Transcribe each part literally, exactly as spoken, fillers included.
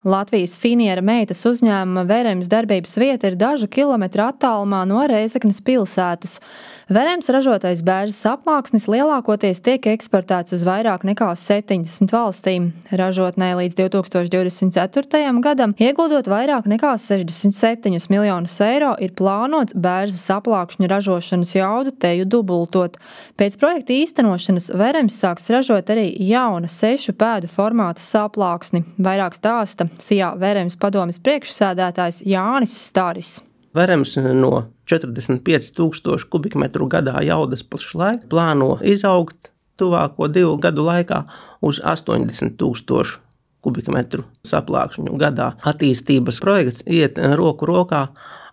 Latvijas Finiera meitas uzņēmuma Verems darbības vieta ir dažu kilometru attālumā no Rēzeknes pilsētas. Verems ražotais bērzes aplāksnis lielākoties tiek eksportēts uz vairāk nekā septiņdesmit valstīm. Ražotnē līdz divi tūkstoši divdesmit ceturtajam gadam, ieguldot vairāk nekā sešdesmit septiņus miljonus eiro, ir plānots bērzes aplākšņu ražošanas jaudu teju dubultot. Pēc projekta īstenošanas Verems sāks ražot arī jauna sešu pēdu formāta saplāksni. Vairāk stāsta Sijā Verems padomes priekšsēdētājs Jānis Staris. Verems no četrdesmit pieci tūkstoši kubikmetru gadā jaudas pašlaik plāno izaugt tuvāko divu gadu laikā uz astoņdesmit tūkstošu kubikmetru saplākšņu gadā. Attīstības projekts iet roku rokā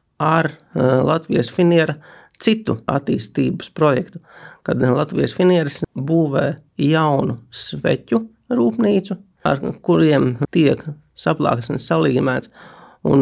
ar Latvijas Finiera citu attīstības projektu, kad Latvijas Finieris būvē jaunu sveķu rūpnīcu, ar kuriem tiek saplāksnes salīmēts, un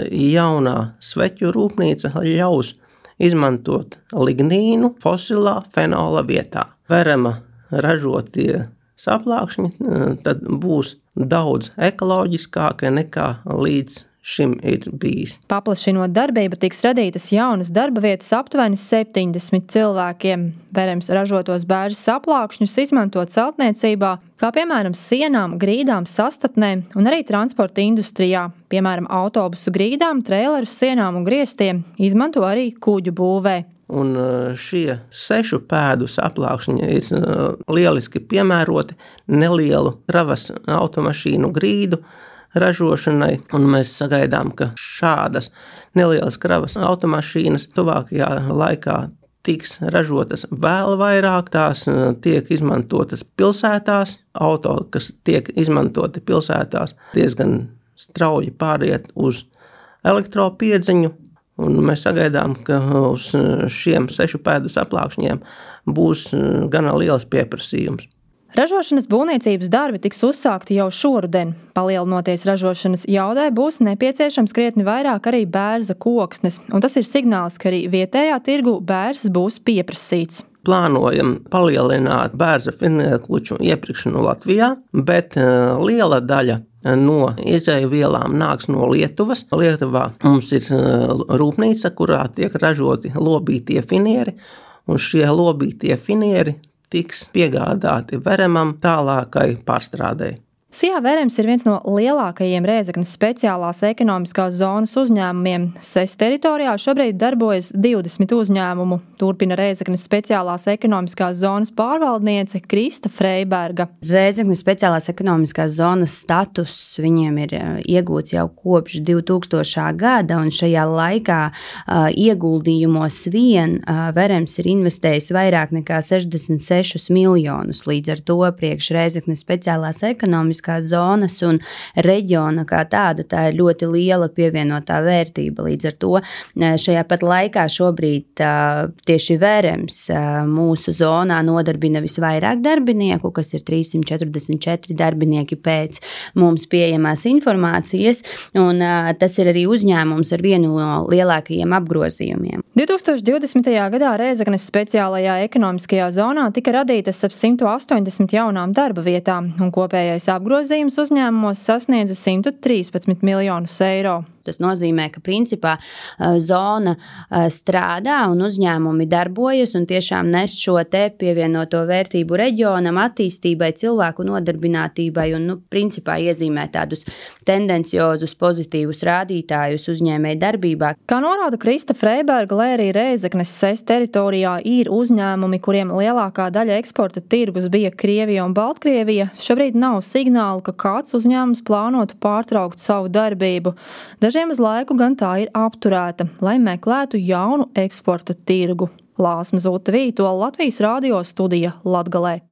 jaunā sveķu rūpnīca ļaus izmantot lignīnu fosilā fenola vietā. Verema ražotie saplākšņi tad būs daudz ekoloģiskāki nekā līdz šim ir bijis. Paplašinot darbību, tiks radītas jaunas darba vietas aptuveni septiņdesmit cilvēkiem. Verems ražotos bērzes aplākšņus izmantot celtniecībā, kā piemēram sienām, grīdām, sastatnēm un arī transporta industrijā. Piemēram, autobusu grīdām, treileru sienām un griestiem izmanto arī kuģu būvē. Un šie sešu pēdu saplākšņi ir lieliski piemēroti nelielu kravas automašīnu grīdu ražošanai, un mēs sagaidām, ka šādas nelielas kravas automašīnas tuvākajā laikā tiks ražotas vēl vairāk. Tās tiek izmantotas pilsētās. Auto, kas tiek izmantoti pilsētās, diezgan strauji pāriet uz elektropiedziņu, un mēs sagaidām, ka uz šiem sešu pēdu saplākšņiem būs gana liels pieprasījums. Ražošanas būvniecības darbi tiks uzsākti jau šoruden. Palielinoties ražošanas jaudai, būs nepieciešams krietni vairāk arī bērza koksnes, un tas ir signāls, ka arī vietējā tirgu bērzes būs pieprasīts. Plānojam palielināt bērza finierkluču iepirkšanu Latvijā, bet liela daļa no izēju vielām nāks no Lietuvas. Lietuvā mums ir rūpnīca, kurā tiek ražoti lobītie finieri, un šie lobītie finieri tiks piegādāti Veremam tālākai pārstrādei. Sijā Verems ir viens no lielākajiem Rēzeknes speciālās ekonomiskās zonas uzņēmumiem. S E S teritorijā šobrīd darbojas divdesmit uzņēmumu, turpina Rēzeknes speciālās ekonomiskās zonas pārvaldniece Krista Freiberga. Rēzeknes speciālās ekonomiskās zonas status viņiem ir iegūts jau kopš divtūkstošā gada, un šajā laikā uh, ieguldījumos vien uh, Verems ir investējis vairāk nekā sešdesmit sešus miljonus. Līdz ar to priekš Rēzeknes speciālās ekonomiskās zonas un reģiona kā tāda, tā ir ļoti liela pievienotā vērtība. Līdz ar to šajā pat laikā šobrīd tieši Verems mūsu zonā nodarbina visvairāk darbinieku, kas ir trīssimt četrdesmit četri darbinieki pēc mums pieejamās informācijas, un tas ir arī uzņēmums ar vienu no lielākajiem apgrozījumiem. divi tūkstoši divdesmitajā gadā Rēzeknes speciālajā ekonomiskajā zonā tika radītas ap simt astoņdesmit jaunām darba vietām, un kopējais apgrozījums Grozījums uzņēmumos sasniedza simt trīspadsmit miljonus eiro. Tas nozīmē, ka principā zona strādā un uzņēmumi darbojas un tiešām nes šo te pievienoto vērtību reģionam, attīstībai, cilvēku nodarbinātībai un, nu, principā iezīmē tādus tendenciozus, pozitīvus rādītājus uzņēmēju darbībā. Kā norāda Krista Freiberga, lai arī Rēzeknes S E S teritorijā ir uzņēmumi, kuriem lielākā daļa eksporta tirgus bija Krievija un Baltkrievija, šobrīd nav signālu, ka kāds uzņēmums plānotu pārtraukt savu darbību. Dažiem uz laiku gan tā ir apturēta, lai meklētu jaunu eksporta tirgu. Lāsma Zute Vītola, Latvijas radio studija Latgalē.